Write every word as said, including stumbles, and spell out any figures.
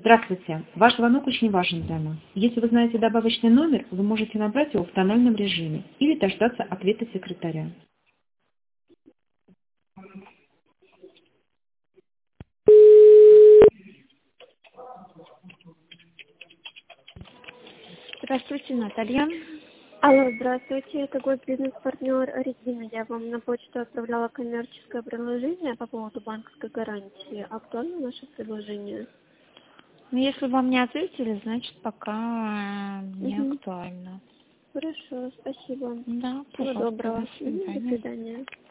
Здравствуйте. Ваш звонок очень важен для нас. Если вы знаете добавочный номер, вы можете набрать его в тональном режиме или дождаться ответа секретаря. Здравствуйте, Наталья. Алло, здравствуйте, это госбизнес-партнер Регина. Я вам на почту отправляла коммерческое предложение по поводу банковской гарантии. Актуально наше предложение? Ну, если вам не ответили, значит, пока не Угу. актуально. Хорошо, спасибо. Да, Всего пожалуйста, доброго. до Угу, до свидания. свидания.